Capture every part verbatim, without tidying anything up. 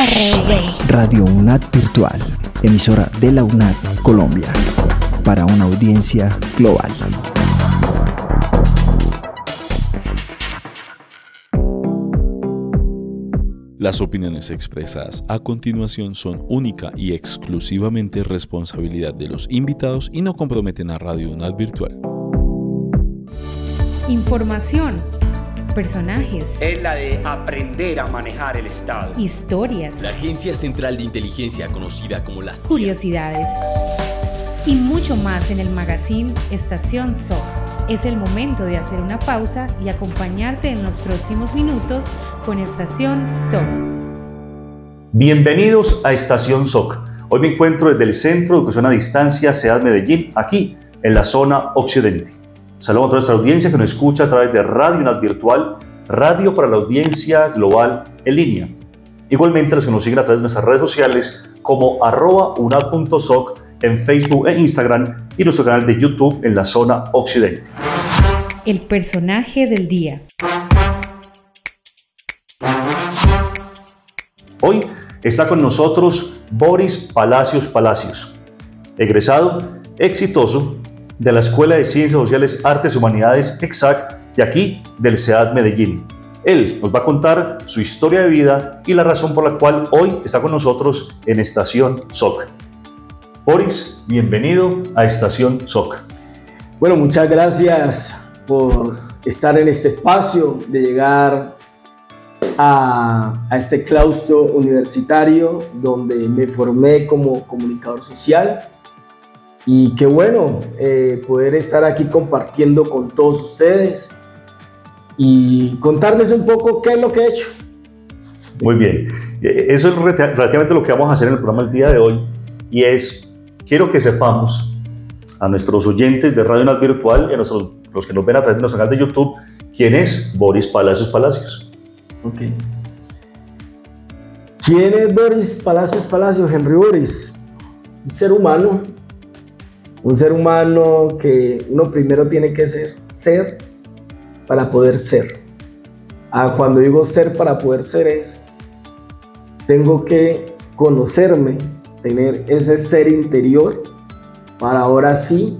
R V. Radio UNAD Virtual, emisora de la UNAD Colombia, para una audiencia global. Las opiniones expresadas a continuación son única y exclusivamente responsabilidad de los invitados y no comprometen a Radio UNAD Virtual. Información, personajes. Es la de aprender a manejar el Estado. Historias. La Agencia Central de Inteligencia, conocida como la C I A. Curiosidades. Y mucho más en el magazine Estación S O C. Es el momento de hacer una pausa y acompañarte en los próximos minutos con Estación S O C. Bienvenidos a Estación S O C. Hoy me encuentro desde el Centro de Educación a Distancia SEAD Medellín, aquí en la zona occidente. Saludos a toda nuestra audiencia que nos escucha a través de Radio UNAD Virtual, radio para la audiencia global en línea. Igualmente los que nos siguen a través de nuestras redes sociales como arroba unad punto soc en Facebook e Instagram y nuestro canal de YouTube en la zona occidente. El personaje del día. Hoy está con nosotros Boris Palacios Palacios, egresado exitoso de la Escuela de Ciencias Sociales, Artes y Humanidades, EXAC, de aquí del SEAD Medellín. Él nos va a contar su historia de vida y la razón por la cual hoy está con nosotros en Estación S O C. Boris, bienvenido a Estación S O C. Bueno, muchas gracias por estar en este espacio, de llegar a, a este claustro universitario donde me formé como comunicador social. Y qué bueno eh, poder estar aquí compartiendo con todos ustedes y contarles un poco qué es lo que he hecho. Muy bien, eso es relativamente lo que vamos a hacer en el programa el día de hoy, y es, quiero que sepamos a nuestros oyentes de Radio UNAD Virtual y a nuestros, los que nos ven a través de nuestro canal de YouTube, quién es Boris Palacios Palacios. Ok. ¿Quién es Boris Palacios Palacios? Henry Boris, un ser humano, un ser humano que uno primero tiene que ser, ser para poder ser. Ah, cuando digo ser para poder ser es, tengo que conocerme, tener ese ser interior para ahora sí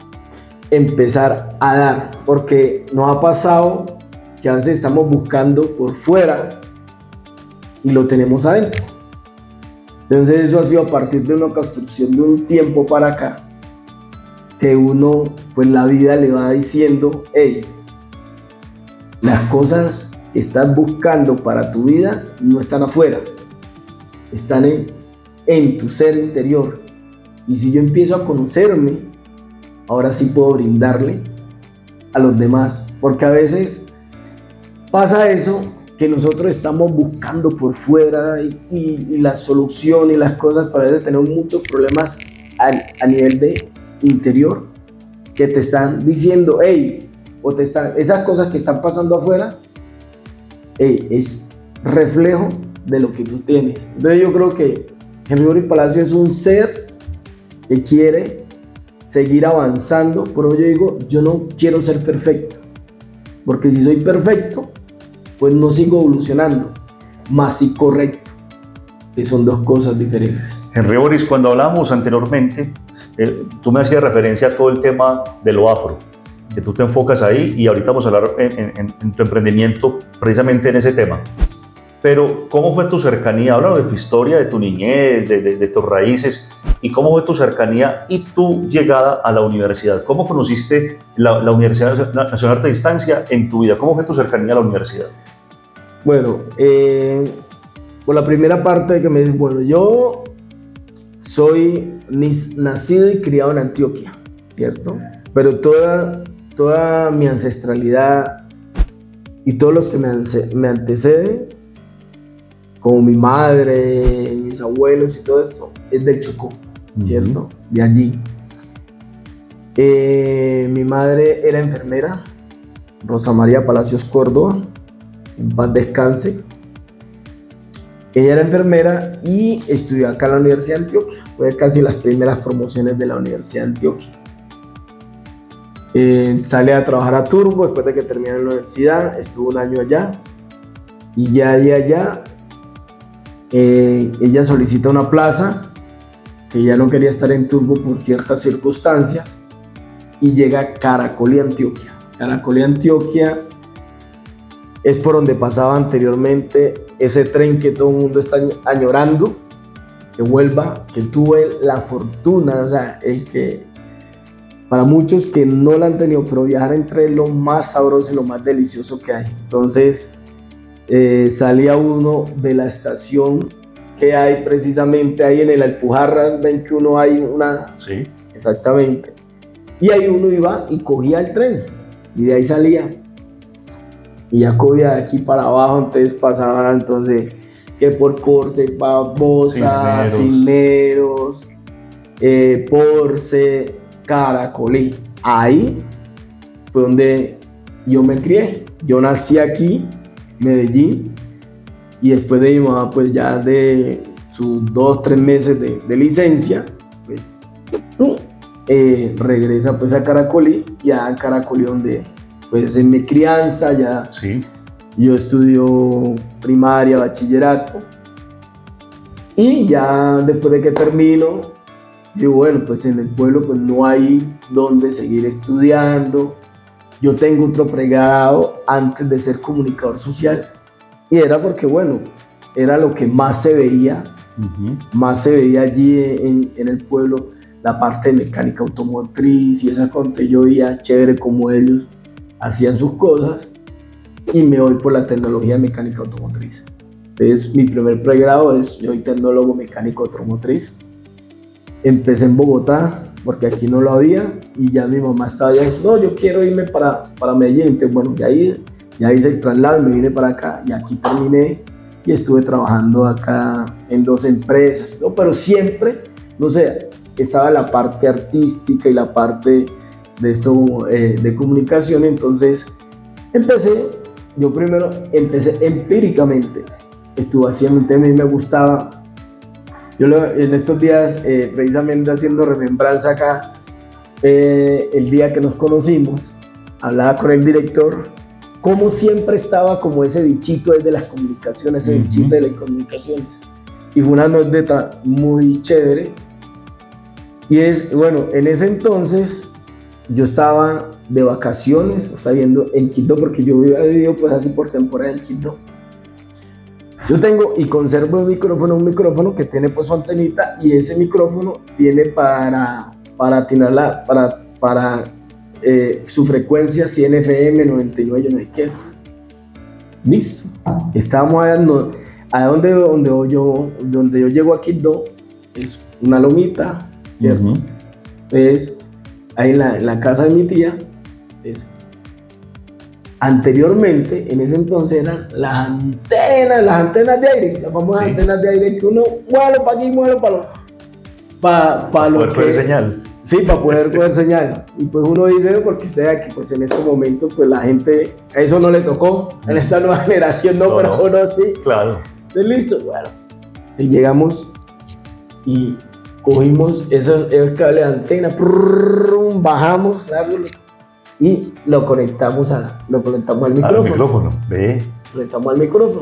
empezar a dar, porque nos ha pasado que a veces estamos buscando por fuera y lo tenemos adentro. Entonces eso ha sido a partir de una construcción de un tiempo para acá, que uno, pues la vida le va diciendo, hey, las cosas que estás buscando para tu vida no están afuera, están en, en tu ser interior. Y si yo empiezo a conocerme, ahora sí puedo brindarle a los demás, porque a veces pasa eso, que nosotros estamos buscando por fuera y, y, y la solución y las cosas, pero a veces tenemos muchos problemas a, a nivel de interior, que te están diciendo, hey, o te están, esas cosas que están pasando afuera, hey, es reflejo de lo que tú tienes. Entonces yo creo que Henry Boris Palacios es un ser que quiere seguir avanzando, pero yo digo, yo no quiero ser perfecto, porque si soy perfecto, pues no sigo evolucionando, más sí correcto, que son dos cosas diferentes. Henry Boris, cuando hablamos anteriormente, eh, tú me hacías referencia a todo el tema de lo afro, que tú te enfocas ahí, y ahorita vamos a hablar en, en, en tu emprendimiento precisamente en ese tema. Pero, ¿cómo fue tu cercanía? Háblanos de tu historia, de tu niñez, de, de, de tus raíces, y cómo fue tu cercanía y tu llegada a la universidad. ¿Cómo conociste la, la Universidad Nacional de Artes y Distancia en tu vida? ¿Cómo fue tu cercanía a la universidad? Bueno, eh, por la primera parte que me dices, bueno, yo soy nacido y criado en Antioquia, ¿cierto? Pero toda, toda mi ancestralidad y todos los que me, me anteceden, como mi madre, mis abuelos y todo esto, es del Chocó, ¿cierto? Uh-huh. De allí. Eh, mi madre era enfermera, Rosa María Palacios Córdoba, en paz descanse. Ella era enfermera y estudió acá en la Universidad de Antioquia. Fue casi las primeras promociones de la Universidad de Antioquia. Eh, sale a trabajar a Turbo después de que terminó la universidad, estuvo un año allá. Y ya de allá eh, ella solicita una plaza, que ya no quería estar en Turbo por ciertas circunstancias, y llega a Caracolí, Antioquia. Caracolí, Antioquia es por donde pasaba anteriormente ese tren que todo el mundo está añorando, que vuelva, que tuve la fortuna, o sea, el que, para muchos que no la han tenido, pero viajar entre lo más sabroso y lo más delicioso que hay. Entonces, eh, salía uno de la estación que hay precisamente ahí en el Alpujarras, ven que uno hay una... Sí. Exactamente. Y ahí uno iba y cogía el tren, y de ahí salía. Y ya cogía de aquí para abajo, entonces pasaba, entonces, que por Porce, Barbosa, Cisneros, eh, Porce, Caracolí. Ahí fue donde yo me crié. Yo nací aquí, Medellín, y después de mi mamá, pues ya de sus dos, tres meses de, de licencia, pues, eh, regresa pues a Caracolí, y a Caracolí donde, pues en mi crianza ya, sí. Yo estudio primaria, bachillerato, y ya después de que termino, yo bueno, pues en el pueblo pues no hay donde seguir estudiando. Yo tengo otro pregrado antes de ser comunicador social, y era porque bueno, era lo que más se veía, uh-huh. más se veía allí en, en el pueblo, la parte de mecánica automotriz y esa cosa. Yo veía chévere como ellos hacían sus cosas, y me voy por la tecnología de mecánica automotriz. Entonces mi primer pregrado es, yo soy tecnólogo mecánico automotriz. Empecé en Bogotá, porque aquí no lo había, y ya mi mamá estaba ya, no, yo quiero irme para, para Medellín. Entonces bueno, ya, ahí, ya hice el traslado y me vine para acá, y aquí terminé, y estuve trabajando acá en dos empresas, ¿no? Pero siempre, no sé, estaba la parte artística y la parte de esto eh, de comunicación. Entonces empecé, yo primero empecé empíricamente, estuve haciendo un tema y me gustaba. Yo lo, en estos días, eh, precisamente haciendo remembranza acá, eh, el día que nos conocimos, hablaba con el director, como siempre estaba como ese bichito desde las comunicaciones, ese uh-huh. bichito de las comunicaciones. Y fue una anécdota muy chévere. Y es, bueno, en ese entonces yo estaba de vacaciones, o estaba viendo en Quito, porque yo había vivido pues así por temporada en Quito. Yo tengo y conservo un micrófono, un micrófono que tiene pues su antenita, y ese micrófono tiene para, para atinarla, para, para eh, su frecuencia cien F M, noventa y nueve, yo no sé qué. Listo. Estábamos allá, no, a donde, donde, yo, donde yo llego a Quito, es una lomita, ¿cierto? Uh-huh. Entonces, ahí en la, en la casa de mi tía, es, anteriormente, en ese entonces eran las antenas, las antenas de aire, las famosas sí. antenas de aire que uno mueve para aquí, mueve para lo para pa lo poder que, coger señal. Sí, para poder coger señal. Y pues uno dice, porque usted aquí, pues en estos momentos, pues la gente, a eso no le tocó, en esta nueva generación no, no pero uno sí. Claro. Entonces, listo, bueno, y llegamos y cogimos esos, esos cables de antena, prrr, bajamos, y lo conectamos, a, lo conectamos al micrófono. Al micrófono, ve. Conectamos al micrófono.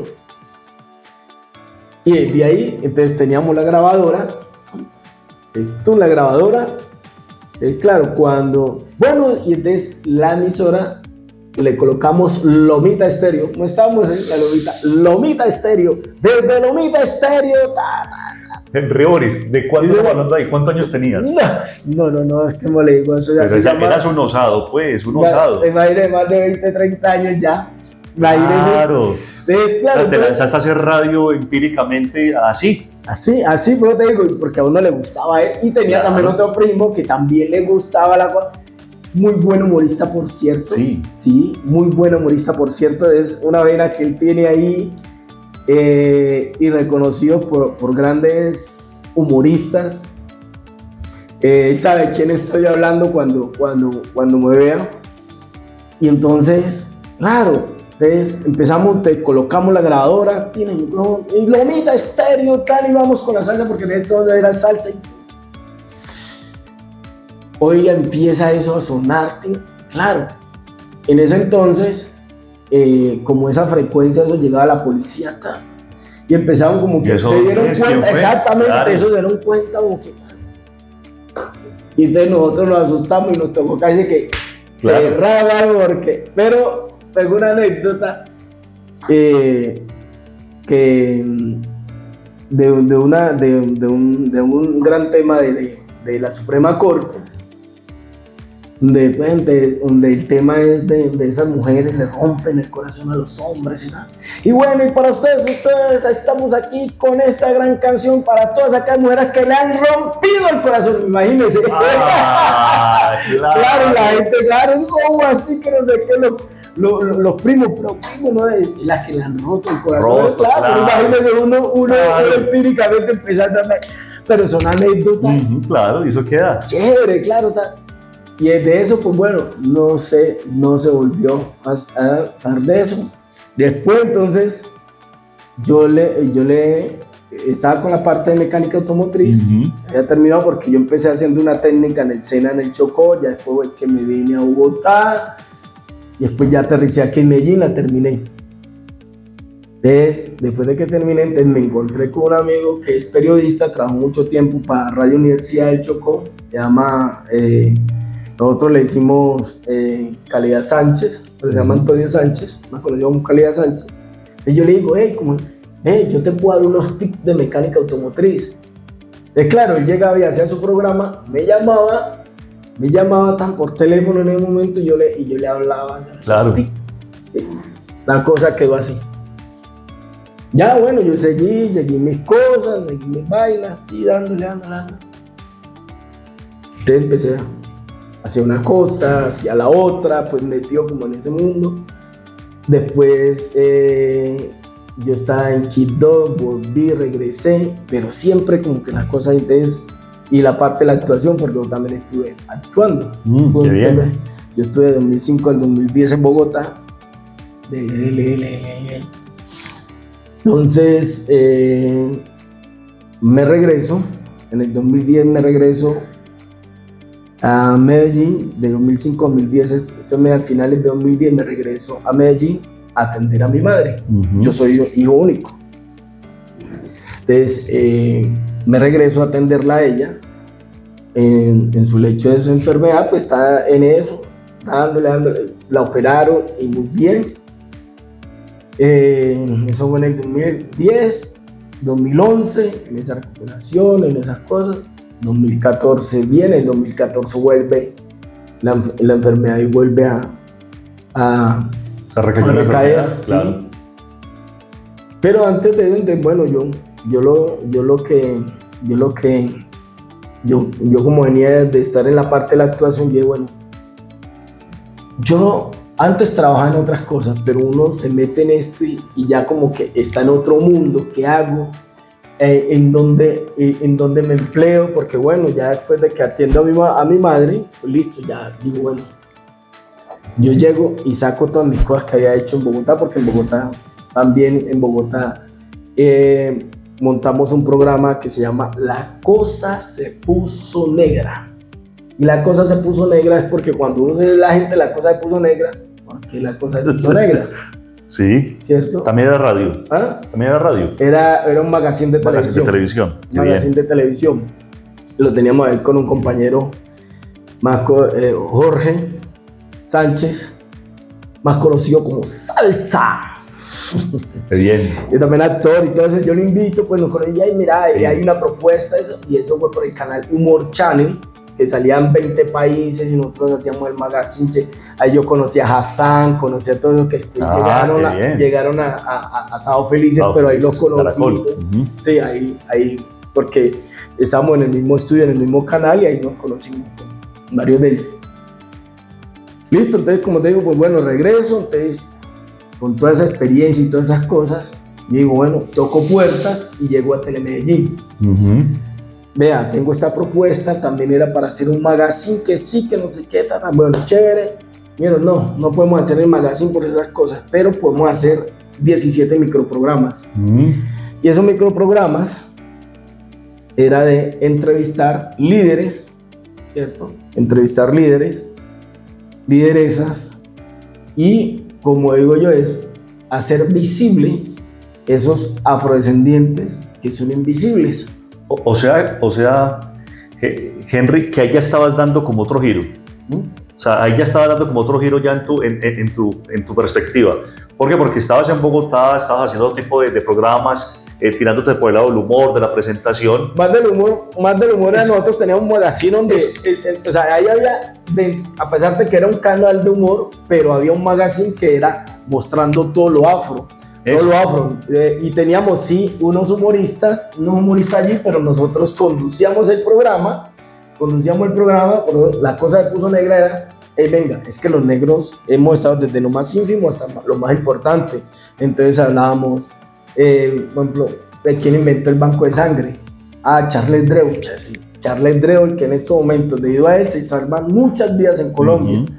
Y de ahí, entonces teníamos la grabadora. Esto, la grabadora, es claro, cuando... Bueno, y entonces la emisora le colocamos Lomita Estéreo. No estábamos en la Lomita, Lomita Estéreo. Desde Lomita Estéreo. Ta, ta, Henry Boris, ¿de cuánto estamos hablando ahí? ¿Cuántos años tenías? No, no, no, es que me le digo eso ya. Pero se llama, eras un osado, pues, un ya, osado. En aire de más de veinte, treinta años ya. Claro. Entonces, claro. O sea, te lanzaste a hacer radio empíricamente así. Así, así, pero te digo, porque a uno le gustaba él. Y tenía claro. también otro primo que también le gustaba la cosa. Muy buen humorista, por cierto. Sí. Sí, muy buen humorista, por cierto. Es una vena que él tiene ahí. Eh, y reconocido por, por grandes humoristas. Eh, él sabe quién estoy hablando cuando, cuando, cuando me vea. Y entonces, claro, entonces empezamos, te colocamos la grabadora, tiene el micrófono, y Lomita Estéreo, tal, y vamos con la salsa, porque en esto era salsa. Hoy ya empieza eso a sonarte, claro. En ese entonces, Eh, como esa frecuencia, eso llegaba a la policía, ta, Y empezaron como que eso, se dieron ¿quién cuenta, fue? exactamente, Claro. eso se dieron cuenta como que... Y entonces nosotros nos asustamos y nos tocó casi que Claro. cerrar, porque... Pero tengo una anécdota eh, que... De, de, una, de, de, un, de un gran tema de, de, de la Suprema Corte, donde, de, donde el tema es de, de esas mujeres le rompen el corazón a los hombres y tal. Y bueno, y para ustedes, ustedes estamos aquí con esta gran canción para todas aquellas mujeres que le han rompido el corazón, imagínense. Ah, claro. Claro, la gente, claro, ¿cómo así que no sé qué? Los, los, los, los primos, pero primos, ¿no? Las que le han roto el corazón. Roto, claro, claro. Imagínense uno, uno, Claro. uno empíricamente empezando a hablar. Pero son anécdotas. Ujú, claro, y eso queda. Chévere, claro. Ta. Y de eso, pues bueno, no sé, no se volvió a, a hablar de eso. Después, entonces, yo le, yo le estaba con la parte de mecánica automotriz. Ujú. Había terminado porque yo empecé haciendo una técnica en el SENA, en el Chocó. Ya después fue que me vine a Bogotá. Y después ya aterricé aquí en Medellín, la terminé. Entonces, después de que terminé, entonces me encontré con un amigo que es periodista, trabajó mucho tiempo para Radio Universidad del Chocó, se llama, eh, nosotros le decimos eh, Calidad Sánchez, se llama Antonio Sánchez, más conocido como Calidad Sánchez. Y yo le digo, hey, como, hey, yo te puedo dar unos tips de mecánica automotriz. Entonces, claro, él llegaba y hacía su programa, me llamaba, me llamaba tan por teléfono en el momento y yo le, y yo le hablaba de esos Claro. tips. Listo. La cosa quedó así. Ya, bueno, yo seguí, seguí mis cosas, seguí mis vainas, y dándole, dándole, dándole. Entonces empecé a hacer una cosa, hacía la otra, pues metido como en ese mundo. Después eh, yo estaba en Quito, volví, regresé, pero siempre como que las cosas entonces, y la parte de la actuación, porque yo también estuve actuando. Mm, qué bien. Yo estuve de dos mil cinco al dos mil diez en Bogotá. Dele, dele, dele, dele. Entonces, eh, me regreso, en el dos mil diez me regreso a Medellín, de dos mil cinco a dos mil diez, esto es al finales de dos mil diez me regreso a Medellín a atender a mi madre. Ujú. Yo soy hijo único. Entonces, eh, me regreso a atenderla a ella en, en su lecho de su enfermedad, pues está en eso, dándole, dándole, la operaron y muy bien. Eh, eso fue en el dos mil diez, dos mil once, en esa recuperación, en esas cosas. dos mil catorce viene, en dos mil catorce vuelve la, la enfermedad y vuelve a, a, Se recayó a la recaer, enfermedad, ¿sí? claro. Pero antes de, de bueno, yo, yo, lo, yo lo que, yo lo que, yo, yo como venía de estar en la parte de la actuación, yo bueno, yo antes trabajaba en otras cosas, pero uno se mete en esto y, y ya como que está en otro mundo. ¿Qué hago? Eh, en, donde, eh, en donde me empleo, porque bueno, ya después de que atiendo a mi, a mi madre, pues listo, ya digo, bueno, yo llego y saco todas mis cosas que había hecho en Bogotá, porque en Bogotá, también en Bogotá, eh, montamos un programa que se llama La Cosa Se Puso Negra. Y la cosa se puso negra es porque cuando uno dice la gente la cosa se puso negra, porque la cosa se puso negra, Sí. ¿cierto? También era radio. ¿Ah? También era radio. Era, era un magazine de Magazine televisión. de televisión. Qué magazine bien. de televisión. Lo teníamos ahí con un compañero, más co- eh, Jorge Sánchez, más conocido como Salsa. Qué bien. Yo también actor y todo eso. Yo lo invito, pues nos conocía y mira, Sí. y hay una propuesta, eso, y eso fue por el canal Humor Channel, que salían veinte países y nosotros hacíamos el magazine. che. Ahí yo conocí a Hassan, conocí a todos los que después Ah, llegaron, qué a, bien. llegaron a, a, a Sábado Felices, Sábado pero ahí los Felices, conocí. Caracol. Ujú. Sí, ahí, ahí, porque estábamos en el mismo estudio, en el mismo canal y ahí nos conocimos con varios de ellos. Listo, entonces como te digo, pues bueno, regreso, entonces con toda esa experiencia y todas esas cosas, yo digo, bueno, toco puertas y llego a Telemedellín. Ujú. Vea, tengo esta propuesta, también era para hacer un magazine, que sí, que no sé qué, ta, ta, bueno, chévere. Pero no, no podemos hacer el magazine por esas cosas, pero podemos hacer diecisiete microprogramas. Ujú. Y esos microprogramas era de entrevistar líderes, ¿cierto? Entrevistar líderes, lideresas, y como digo yo, es hacer visible esos afrodescendientes que son invisibles. O, o sea, o sea, Henry, que ahí ya estabas dando como otro giro. ¿Mm? O sea, ahí ya estabas dando como otro giro ya en tu, en, en, en tu, en tu perspectiva. ¿Por qué? Porque estabas en Bogotá, estabas haciendo otro tipo de, de programas, eh, tirándote por el lado del humor, de la presentación. Más del humor, más del humor era nosotros teníamos un magazine donde, es, eh, o sea, ahí había, de, a pesar de que era un canal de humor, pero había un magazine que era mostrando todo lo afro. Todo lo afro. Eh, y teníamos, sí, unos humoristas, unos humoristas allí, pero nosotros conducíamos el programa, conducíamos el programa, pero la cosa de Puso Negra era, hey, venga, es que los negros hemos estado desde lo más ínfimo hasta lo más importante. Entonces hablábamos, eh, por ejemplo, de quién inventó el banco de sangre. Ah, Charles Drew. Charles Drew, que en estos momentos, debido a él, se salvan muchas vidas en Colombia. Uh-huh.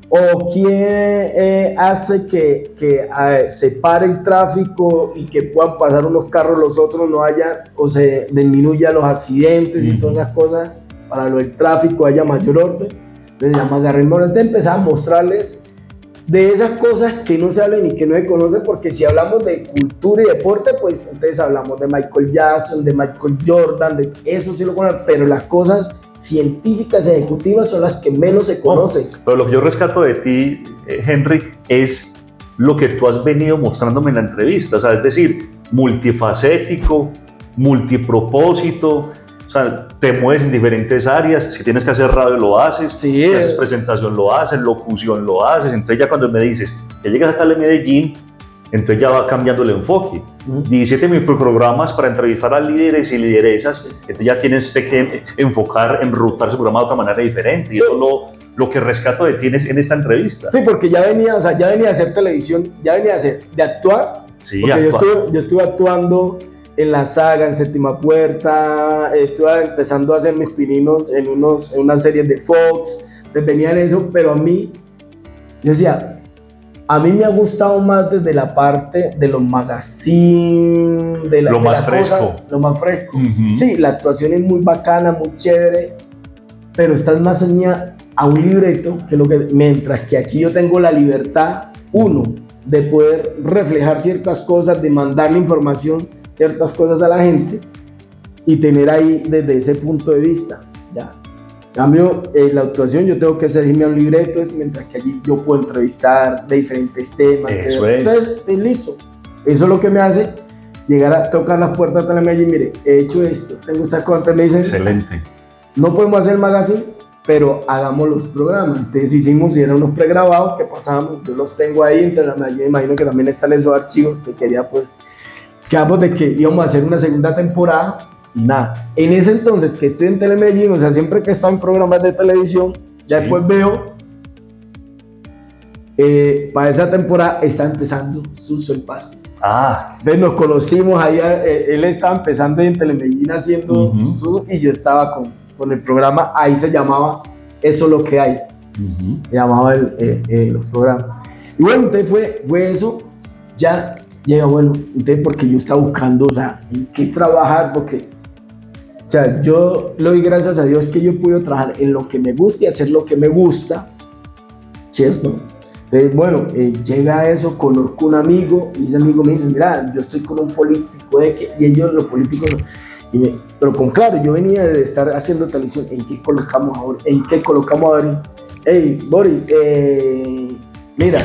O quién eh, hace que, que eh, se pare el tráfico y que puedan pasar unos carros, los otros no haya, o se disminuya los accidentes uh-huh. y todas esas cosas, para lo del tráfico haya mayor orden. Les llama Garrett Moreno. Entonces empezaba a mostrarles de esas cosas que no se hablan y que no se conocen, porque si hablamos de cultura y deporte, pues entonces hablamos de Michael Jackson, de Michael Jordan, de eso sí lo conocen, pero las cosas científicas ejecutivas son las que menos se conocen. No, pero lo que yo rescato de ti, eh, Henry, es lo que tú has venido mostrándome en la entrevista, o sea, es decir, multifacético, multipropósito, o sea, te mueves en diferentes áreas, si tienes que hacer radio lo haces, sí, si haces presentación lo haces, locución lo haces, entonces ya cuando me dices que llegas a tal de Medellín, entonces ya va cambiando el enfoque. Uh-huh. diecisiete microprogramas para entrevistar a líderes y lideresas, entonces ya tienes que enfocar, enrutar su programa de otra manera diferente, sí. Y eso es lo, lo que rescato de ti en esta entrevista. Sí, porque ya venía, o sea, ya venía a hacer televisión, ya venía a hacer, de actuar, sí, porque actuar. Yo, estuve, yo estuve actuando en La Saga, en Séptima Puerta, estuve empezando a hacer mis pininos en, unos, en unas series de Fox, entonces venía en eso, pero a mí, yo decía, a mí me ha gustado más desde la parte de los magazines, de la, lo de más la fresco. Cosa, lo más fresco. Uh-huh. Sí, la actuación es muy bacana, muy chévere, pero estás más ceñida a un libreto, que lo que, mientras que aquí yo tengo la libertad, uno, de poder reflejar ciertas cosas, de mandarle información, ciertas cosas a la gente y tener ahí desde ese punto de vista, ya. En cambio, en la actuación yo tengo que seguirme a un libreto, es mientras que allí yo puedo entrevistar de diferentes temas. Eso que, es. Entonces, es listo. Eso es lo que me hace llegar a tocar las puertas de la Medellín. Mire, he hecho esto, tengo estas cosas. Me dicen, excelente. No podemos hacer el magazine, pero hagamos los programas. Entonces hicimos, y eran unos pregrabados que pasábamos, yo los tengo ahí, entre la Medellín, imagino que también están esos archivos que quería, pues, quedamos de que íbamos a hacer una segunda temporada. Y nada, en ese entonces que estoy en Telemedellín, o sea, siempre que he estado en programas de televisión, ya sí. Después veo, eh, para esa temporada está empezando Suso el Paso. Ah. Entonces nos conocimos ahí, eh, él estaba empezando en Telemedellín haciendo uh-huh. Suso, y yo estaba con, con el programa, ahí se llamaba Eso es lo que hay, uh-huh. Se llamaba el, eh, eh, los programas. Y bueno, entonces fue, fue eso, ya llega, bueno, entonces porque yo estaba buscando, o sea, en qué trabajar, porque... O sea, yo le doy gracias a Dios que yo puedo trabajar en lo que me gusta y hacer lo que me gusta, ¿cierto? Entonces, bueno, eh, llega a eso, conozco un amigo, y ese amigo me dice, mira, yo estoy con un político, de que, y ellos, los políticos, y me, pero con claro, yo venía de estar haciendo televisión, ¿en qué colocamos ahora? ¿En qué colocamos ahora? Hey, Boris, eh, mira,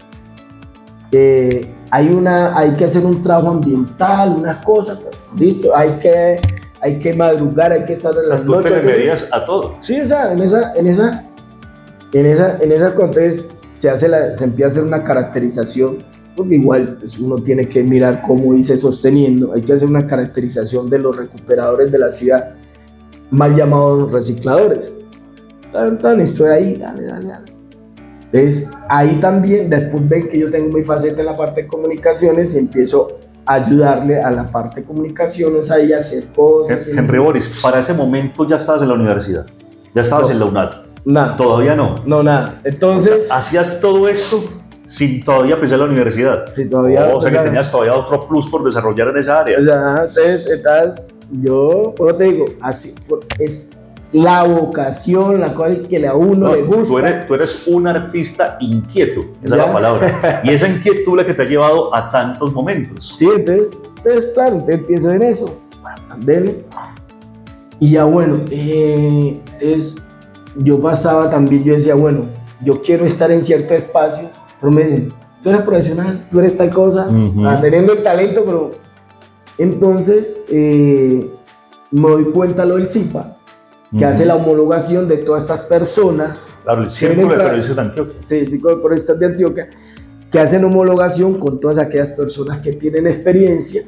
eh, hay, una, hay que hacer un trabajo ambiental, unas cosas, listo, hay que... hay que madrugar, hay que estar en las noches. Tú te le medías a todo. Sí, o sea, en esa, en esa, en esa, en esa entonces se hace la, se empieza a hacer una caracterización, porque igual pues, uno tiene que mirar cómo dice sosteniendo, hay que hacer una caracterización de los recuperadores de la ciudad, mal llamados recicladores. Entonces estoy ahí, dale, dale, dale. Entonces ahí también, después ven que yo tengo mi faceta en la parte de comunicaciones y empiezo ayudarle a la parte de comunicaciones ahí a hacer cosas. Henry Boris, para ese momento ya estabas en la universidad, ya estabas no, en la UNAD. Nada. ¿Todavía no? No, nada. Entonces... O sea, ¿hacías todo esto sin todavía pensar en la universidad? Sí, todavía. Oh, o sea, que tenías todavía otro plus por desarrollar en esa área. O sea, entonces, entonces yo, como te digo, así, es, la vocación, la cosa que a uno no, le gusta. Tú eres, tú eres un artista inquieto, esa ¿Ya? es la palabra. Y esa inquietud es la que te ha llevado a tantos momentos. Sí, entonces, entonces claro, entonces pienso en eso. Bueno, dele. Y ya bueno, eh, entonces yo pasaba también, yo decía, bueno, yo quiero estar en ciertos espacios, pero me dicen, tú eres profesional, tú eres tal cosa, Uh-huh. ah, teniendo el talento, pero entonces eh, me doy cuenta lo del C I P A, que Uh-huh. hace la homologación de todas estas personas. Claro, el Círculo de Periodistas de Antioquia. Sí, Círculo de Periodistas de Antioquia, que hacen homologación con todas aquellas personas que tienen experiencia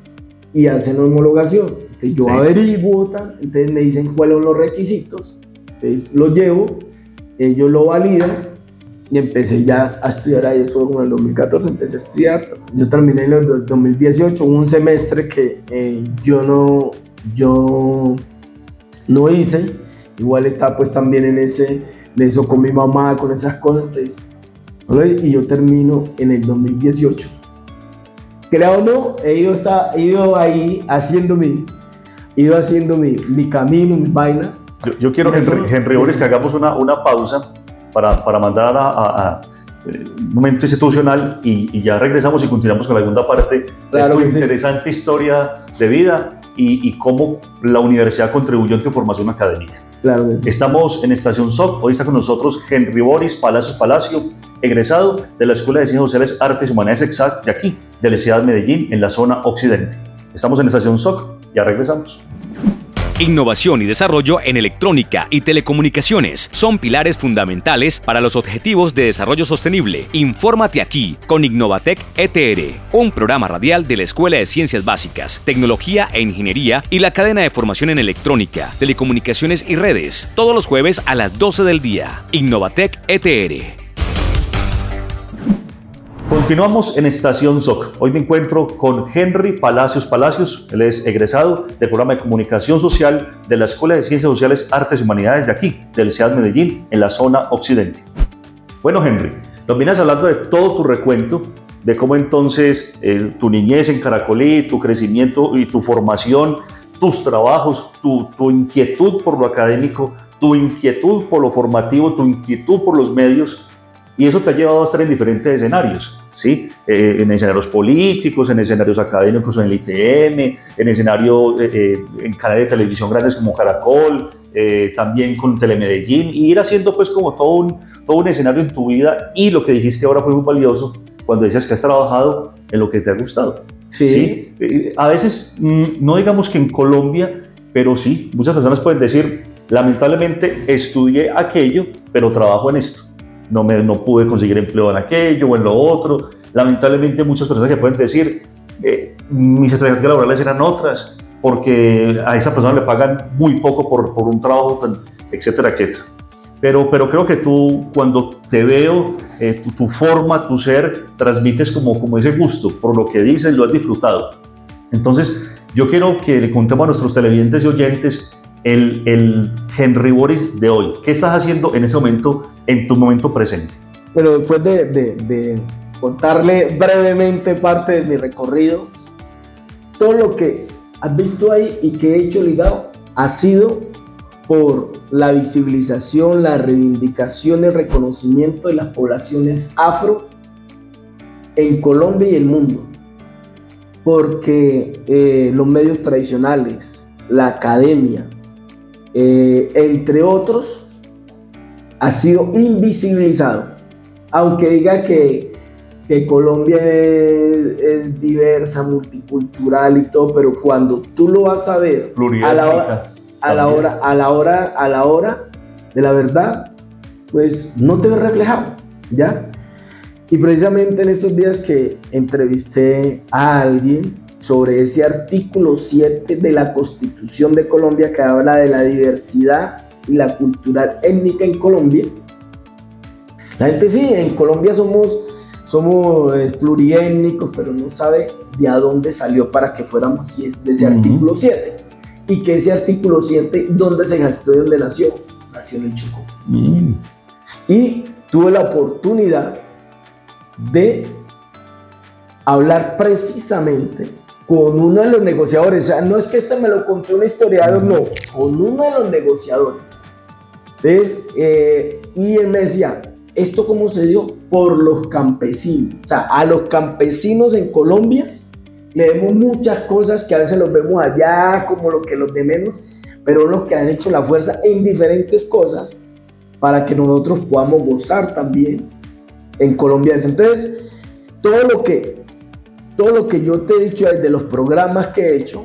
y hacen homologación. Entonces yo Sí. averiguo, tal, entonces me dicen cuáles son los requisitos, entonces los llevo, ellos lo validan y empecé ya a estudiar ahí. Eso como en el dos mil catorce empecé a estudiar. Yo terminé en el dos mil dieciocho, un semestre que eh, yo no, yo no hice, igual estaba pues también en ese, de eso con mi mamá, con esas cosas, entonces, y yo termino en el dos mil dieciocho. Creo o no, he ido, está, he ido ahí haciendo mi, he ido haciendo mi, mi camino, mi vaina. Yo, yo quiero, Henry, Henry Boris, que hagamos una, una pausa para, para mandar a, a, a un momento institucional y, y ya regresamos y continuamos con la segunda parte Claro de tu que sí. interesante historia de vida y, y cómo la universidad contribuyó en tu formación académica. Claro que sí. Estamos en Estación S O C. Hoy está con nosotros Henry Boris Palacios Palacio, egresado de la Escuela de Ciencias Sociales, Artes y Humanidades Exact de aquí, de la ciudad de Medellín, en la zona occidente. Estamos en Estación S O C. Ya regresamos. Innovación y desarrollo en electrónica y telecomunicaciones son pilares fundamentales para los objetivos de desarrollo sostenible. Infórmate aquí con Innovatec E T R, un programa radial de la Escuela de Ciencias Básicas, Tecnología e Ingeniería y la cadena de formación en electrónica, telecomunicaciones y redes, todos los jueves a las doce del día. Innovatec E T R. Continuamos en Estación S O C. Hoy me encuentro con Henry Palacios Palacios. Él es egresado del programa de Comunicación Social de la Escuela de Ciencias Sociales, Artes y Humanidades de aquí, de la ciudad de Medellín, en la zona occidente. Bueno, Henry, nos vienes hablando de todo tu recuento, de cómo entonces eh, tu niñez en Caracolí, tu crecimiento y tu formación, tus trabajos, tu, tu inquietud por lo académico, tu inquietud por lo formativo, tu inquietud por los medios. Y eso te ha llevado a estar en diferentes escenarios, ¿sí? Eh, en escenarios políticos, en escenarios académicos en el I T M, en escenarios eh, eh, en canales de televisión grandes como Caracol, eh, también con Telemedellín, y ir haciendo pues como todo un, todo un escenario en tu vida. Y lo que dijiste ahora fue muy valioso cuando decías que has trabajado en lo que te ha gustado. Sí. ¿Sí? Eh, a veces, mmm, no digamos que en Colombia, pero sí, muchas personas pueden decir, lamentablemente estudié aquello, pero trabajo en esto. No, me, no pude conseguir empleo en aquello o en lo otro. Lamentablemente muchas personas que pueden decir, eh, mis expectativas laborales eran otras, porque a esa persona le pagan muy poco por, por un trabajo, tan, etcétera, etcétera. Pero, pero creo que tú, cuando te veo, eh, tu, tu forma, tu ser, transmites como, como ese gusto por lo que dices, lo has disfrutado. Entonces, yo quiero que le contemos a nuestros televidentes y oyentes El, el Henry Boris de hoy. ¿Qué estás haciendo en ese momento, en tu momento presente? Pero después de, de, de contarle brevemente parte de mi recorrido, todo lo que has visto ahí y que he hecho ligado ha sido por la visibilización, la reivindicación y el reconocimiento de las poblaciones afro en Colombia y el mundo. Porque eh, los medios tradicionales, la academia, Eh, entre otros, ha sido invisibilizado. Aunque diga que, que Colombia es, es diversa, multicultural y todo, pero cuando tú lo vas a ver a la hora, a la hora, a la hora, a la hora de la verdad, pues no te ves reflejado, ¿ya? Y precisamente en estos días que entrevisté a alguien sobre ese artículo siete de la Constitución de Colombia que habla de la diversidad y la cultura étnica en Colombia. La gente sí, en Colombia somos, somos eh, pluriétnicos, pero no sabe de a dónde salió para que fuéramos así, es de ese uh-huh. artículo siete. Y que ese artículo siete, ¿dónde se gestó y dónde nació? Nació en el Chocó. Uh-huh. Y tuve la oportunidad de hablar precisamente con uno de los negociadores. O sea, no es que este me lo contó un historiador, no, con uno de los negociadores. ¿Ves? Eh, y él me decía, ¿esto cómo se dio? Por los campesinos. O sea, a los campesinos en Colombia le vemos muchas cosas que a veces los vemos allá como lo que los de menos, pero los que han hecho la fuerza en diferentes cosas para que nosotros podamos gozar también en Colombia. Entonces, todo lo que, todo lo que yo te he dicho desde los programas que he hecho,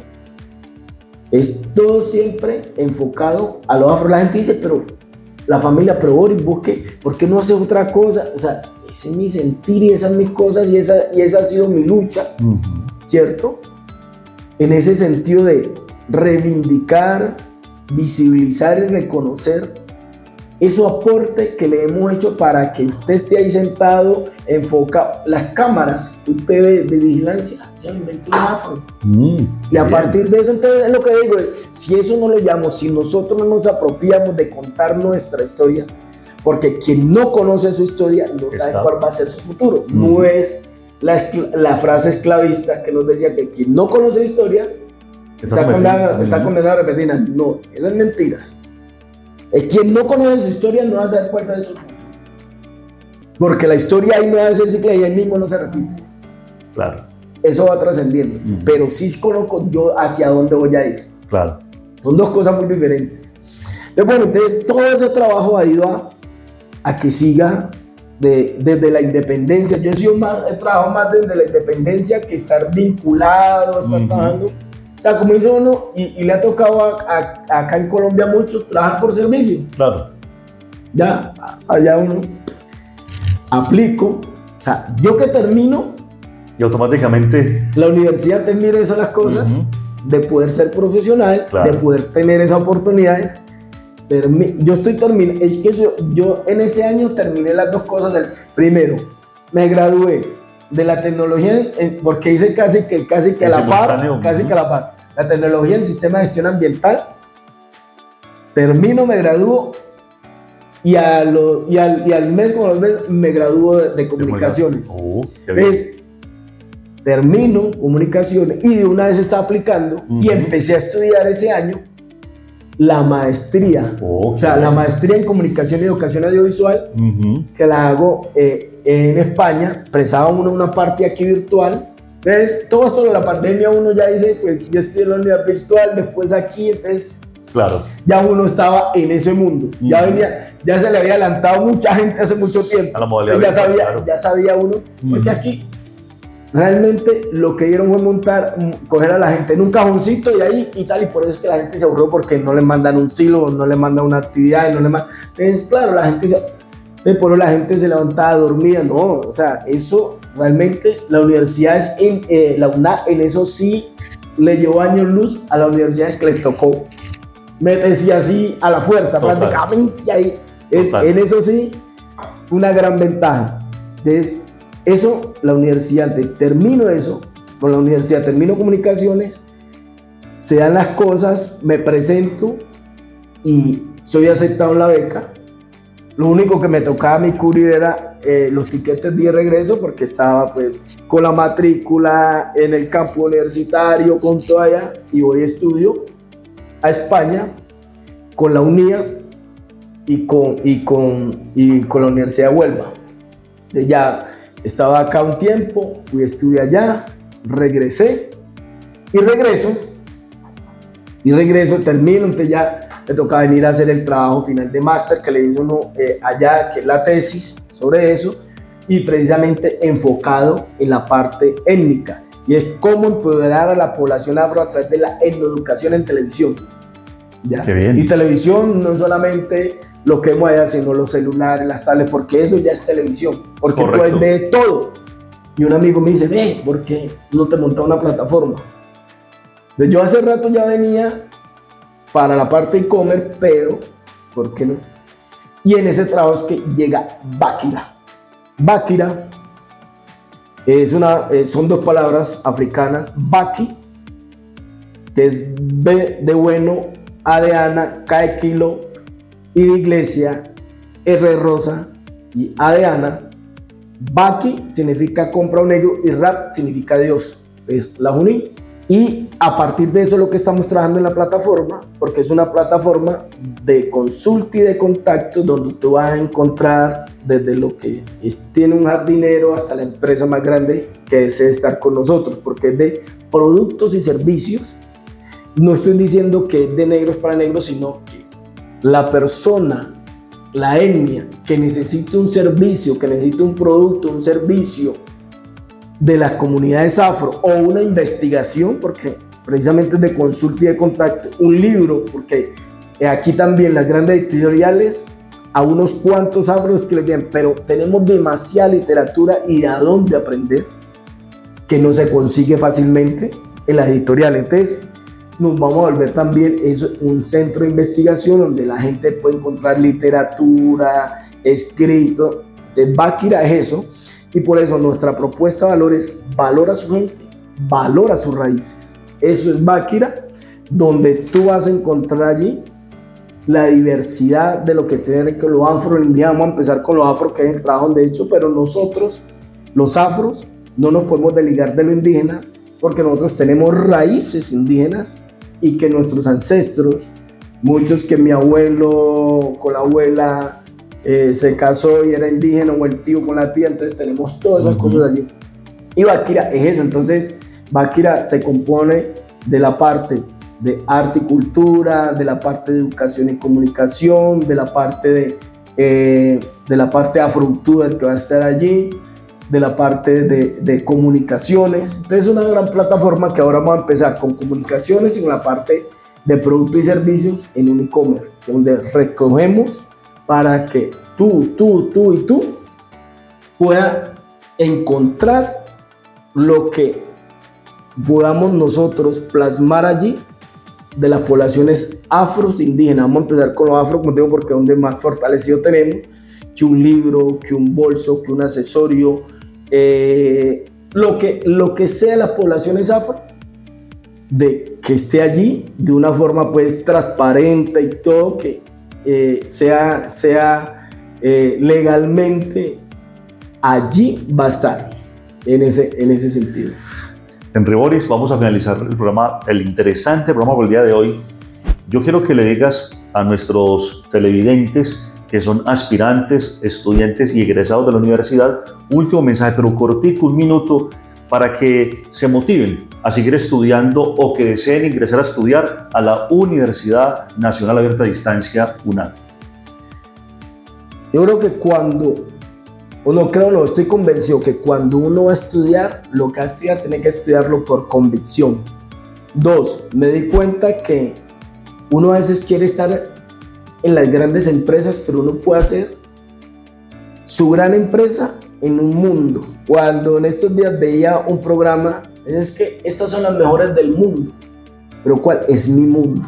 es todo siempre enfocado a los afro. La gente dice, pero la familia, pero Boris, ¿vos qué? ¿Por qué no haces otra cosa? O sea, ese es mi sentir y esas son mis cosas y esa, y esa ha sido mi lucha, uh-huh. ¿Cierto? En ese sentido de reivindicar, visibilizar y reconocer esos aportes que le hemos hecho para que usted esté ahí sentado, enfoca las cámaras que usted ve de vigilancia, se inventó un afro. Mm, y a bien. Partir de eso, entonces, lo que digo es, si eso no lo llamamos, si nosotros no nos apropiamos de contar nuestra historia, porque quien no conoce su historia no Está. sabe cuál va a ser su futuro. Mm. No es la, la frase esclavista que nos decía que quien no conoce la historia está, está, condenado, está condenado a repetirla. No, eso es mentiras. Es quien no conoce su historia no va a saber cuál es su futuro. Porque la historia ahí no va a ser cíclica y él mismo no se repite. Claro. Eso va trascendiendo. Mm. Pero sí conozco yo hacia dónde voy a ir. Claro. Son dos cosas muy diferentes. Entonces, bueno, entonces todo ese trabajo ha ido a, a que siga de, desde la independencia. Yo he, sido más, he trabajado más desde la independencia que estar vinculado, estar mm-hmm. trabajando. O sea, como dice uno, y, y le ha tocado a, a, acá en Colombia a muchos trabajar por servicio. Claro. Ya, allá uno aplico. O sea, yo que termino. Y automáticamente. La universidad te mira esas las cosas, uh-huh. de poder ser profesional, claro. de poder tener esas oportunidades. Termi- yo estoy terminando. Es que yo, yo en ese año terminé las dos cosas. El, primero, me gradué de la tecnología, porque hice casi que, casi que a la par, casi que a la par, la tecnología en sistema de gestión ambiental. Termino, me gradúo y, a lo, y, al, y al mes, como los meses, me gradúo de, de comunicaciones. Oh, Entonces, termino comunicaciones y de una vez estaba aplicando uh-huh. y empecé a estudiar ese año la maestría, oh, o sea, bien. la maestría en comunicación y educación audiovisual, uh-huh. que la hago eh, en España. Prestaba uno una parte aquí virtual. ¿Ves? Todo esto de la pandemia uno ya dice, pues yo estoy en la unidad virtual, después aquí, entonces claro. ya uno estaba en ese mundo. Uh-huh. Ya venía, ya se le había adelantado mucha gente hace mucho tiempo. A la modalidad ya, sabía, claro. ya sabía uno, uh-huh. porque aquí realmente lo que dieron fue montar, coger a la gente en un cajoncito y ahí y tal, y por eso es que la gente se aburrió porque no le mandan un silo, no le mandan una actividad, no le mandan. Entonces, claro, la gente se, por eso la gente se levantaba dormida, no, o sea, eso realmente la universidad es en, eh, la U N A, en eso sí le llevó años luz a la universidad que les tocó meterse así a la fuerza, Total. prácticamente, y ahí es, en eso sí, una gran ventaja. Entonces, eso, la universidad, antes termino eso, con la universidad termino comunicaciones, se dan las cosas, me presento y soy aceptado en la beca. Lo único que me tocaba a mí cubrir era eh, los tiquetes de regreso, porque estaba pues con la matrícula en el campo universitario, con todo allá, y voy a estudio a España con la UNIA y con, y con, y con la Universidad de Huelva. De ya estaba acá un tiempo, fui a estudiar allá, regresé y regreso, y regreso, termino, entonces ya me tocaba venir a hacer el trabajo final de máster que le hizo uno eh, allá, que es la tesis sobre eso, y precisamente enfocado en la parte étnica, y es cómo empoderar a la población afro a través de la etnoeducación en televisión. ¿Ya? Qué bien. Y televisión no solamente lo que vemos allá, sino los celulares, las tablets, porque eso ya es televisión, porque tú puedes ver todo. Y un amigo me dice, ve, ¿por qué no te montas una plataforma? Entonces, yo hace rato ya venía para la parte de e-commerce, pero ¿por qué no? Y en ese trabajo es que llega Bakira. Bakira es una, eh, son dos palabras africanas. Baki, que es B de bueno, A de Ana, K de kilo, I de iglesia, R de rosa y A de Ana. Baki significa compra o negro y Rab significa Dios. Es la uní. Y a partir de eso lo que estamos trabajando en la plataforma, porque es una plataforma de consulta y de contacto donde tú vas a encontrar desde lo que es, tiene un jardinero hasta la empresa más grande que desee estar con nosotros, porque es de productos y servicios. No estoy diciendo que es de negros para negros, sino que la persona, la etnia que necesita un servicio, que necesita un producto, un servicio de las comunidades afro o una investigación, porque precisamente es de consulta y de contacto, un libro, porque aquí también las grandes editoriales a unos cuantos afros que les digan, pero tenemos demasiada literatura y a dónde aprender que no se consigue fácilmente en las editoriales. Entonces nos vamos a volver también eso, un centro de investigación donde la gente puede encontrar literatura, escrito. Entonces Báquira es eso, y por eso nuestra propuesta de valor es valora a su gente, valora sus raíces. Eso es Báquira, donde tú vas a encontrar allí la diversidad de lo que tiene que los afro-indígenas. Vamos a empezar con los afro, que es el trabajo de hecho, pero nosotros, los afros, no nos podemos desligar de lo indígena, porque nosotros tenemos raíces indígenas y que nuestros ancestros, muchos que mi abuelo con la abuela eh, se casó y era indígena, o el tío con la tía, entonces tenemos todas esas uh-huh. cosas allí. Y Báquira es eso. Entonces Báquira se compone de la parte de arte y cultura, de la parte de educación y comunicación, de la parte de, eh, de la parte afro-youtuber que va a estar allí, de la parte de, de comunicaciones. Entonces es una gran plataforma que ahora vamos a empezar con comunicaciones y con la parte de productos y servicios en un e-commerce, donde recogemos para que tú, tú, tú y tú puedas encontrar lo que podamos nosotros plasmar allí de las poblaciones afros indígenas. Vamos a empezar con los afro, como digo, porque es donde más fortalecido tenemos, que un libro, que un bolso, que un accesorio, eh, lo, que, lo que sea las poblaciones afro, de que esté allí de una forma pues transparente y todo, que eh, sea, sea eh, legalmente allí va a estar en ese, en ese sentido. Henry Boris, vamos a finalizar el programa, el interesante programa por el día de hoy. Yo quiero que le digas a nuestros televidentes que son aspirantes, estudiantes y egresados de la universidad, último mensaje, pero cortico, un minuto, para que se motiven a seguir estudiando o que deseen ingresar a estudiar a la Universidad Nacional Abierta a Distancia, UNAD. Yo creo que cuando, o no creo, no, estoy convencido que cuando uno va a estudiar, lo que va a estudiar tiene que estudiarlo por convicción. Dos, me di cuenta que uno a veces quiere estar en las grandes empresas, pero uno puede hacer su gran empresa en un mundo. Cuando en estos días veía un programa, es que estas son las mejores del mundo, pero ¿cuál? Es mi mundo.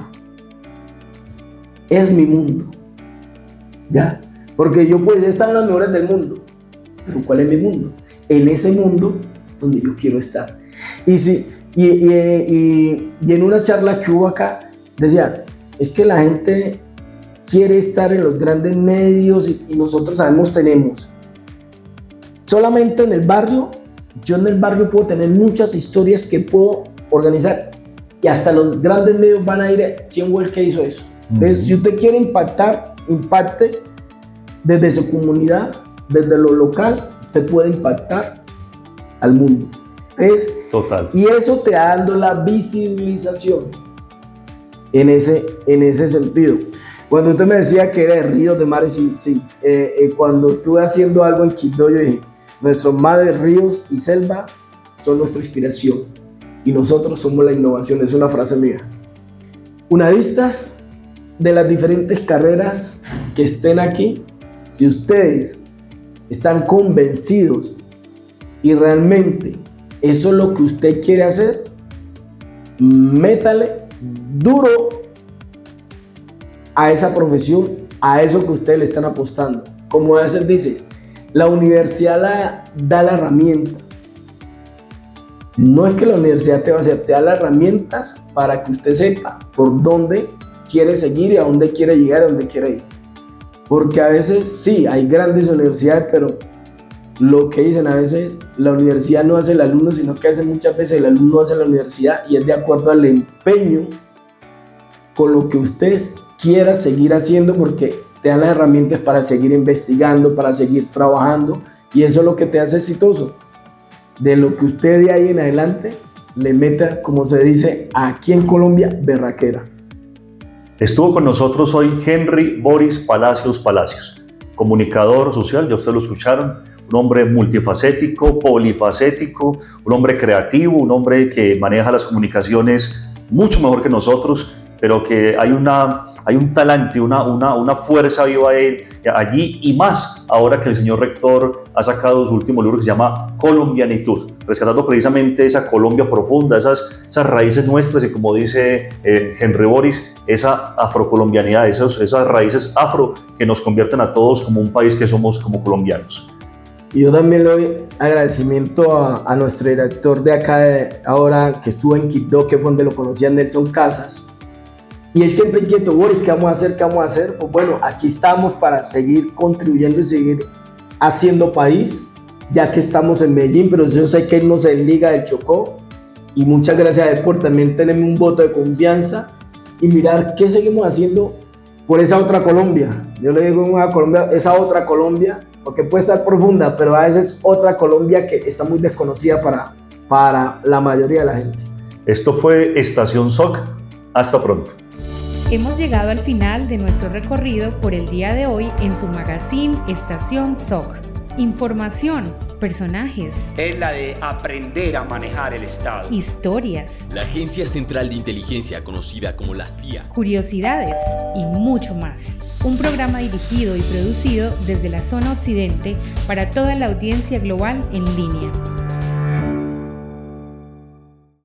Es mi mundo. ¿Ya? Porque yo puedo decir, estas son las mejores del mundo, pero ¿cuál es mi mundo? En ese mundo es donde yo quiero estar. Y, si, y, y, y, y en una charla que hubo acá, decía, es que la gente quiere estar en los grandes medios y, y nosotros sabemos, tenemos solamente en el barrio. Yo en el barrio puedo tener muchas historias que puedo organizar y hasta los grandes medios van a ir, ¿quién fue el que hizo eso? Entonces, uh-huh. si usted quiere impactar, impacte desde su comunidad, desde lo local, usted puede impactar al mundo. Entonces, Total. Y eso te da dando la visibilización en ese, en ese sentido. Cuando usted me decía que era de ríos, de mares, sí, sí. Eh, eh, cuando estuve haciendo algo en Quito, yo dije, nuestros mares, ríos y selva son nuestra inspiración y nosotros somos la innovación. Es una frase mía. Unadistas de las diferentes carreras que estén aquí, si ustedes están convencidos y realmente eso es lo que usted quiere hacer, métale duro a esa profesión, a eso que ustedes le están apostando. Como a veces dice, la universidad la, da la herramienta. No es que la universidad te va a hacer, te da las herramientas para que usted sepa por dónde quiere seguir y a dónde quiere llegar, a dónde quiere ir. Porque a veces sí, hay grandes universidades, pero lo que dicen a veces, la universidad no hace el alumno, sino que hace muchas veces el alumno hace la universidad, y es de acuerdo al empeño con lo que usted quiera seguir haciendo, porque te dan las herramientas para seguir investigando, para seguir trabajando, y eso es lo que te hace exitoso. De lo que usted de ahí en adelante le meta, como se dice aquí en Colombia, berraquera. Estuvo con nosotros hoy Henry Boris Palacios Palacios, comunicador social, ya ustedes lo escucharon, un hombre multifacético, polifacético, un hombre creativo, un hombre que maneja las comunicaciones mucho mejor que nosotros, pero que hay, una, hay un talante, una, una, una fuerza viva allí, y más ahora que el señor rector ha sacado su último libro que se llama Colombianitud, rescatando precisamente esa Colombia profunda, esas, esas raíces nuestras, y como dice eh, Henry Boris, esa afrocolombianidad, esos, esas raíces afro que nos convierten a todos como un país que somos como colombianos. Y yo también le doy agradecimiento a, a nuestro director de acá de ahora, que estuvo en Quibdó, que fue donde lo conocía, Nelson Casas. Y él siempre inquieto, Boris, ¿qué vamos a hacer? ¿Qué vamos a hacer? Pues bueno, aquí estamos para seguir contribuyendo y seguir haciendo país, ya que estamos en Medellín, pero yo sé que él nos Liga del Chocó. Y muchas gracias a él por también tenerme un voto de confianza y mirar qué seguimos haciendo por esa otra Colombia. Yo le digo a Colombia, esa otra Colombia, porque puede estar profunda, pero a veces otra Colombia que está muy desconocida para, para la mayoría de la gente. Esto fue Estación S O C. Hasta pronto. Hemos llegado al final de nuestro recorrido por el día de hoy en su magazine Estación S O C. Información, personajes. Es la de aprender a manejar el Estado. Historias. La Agencia Central de Inteligencia, conocida como la C I A. Curiosidades y mucho más. Un programa dirigido y producido desde la zona occidente para toda la audiencia global en línea.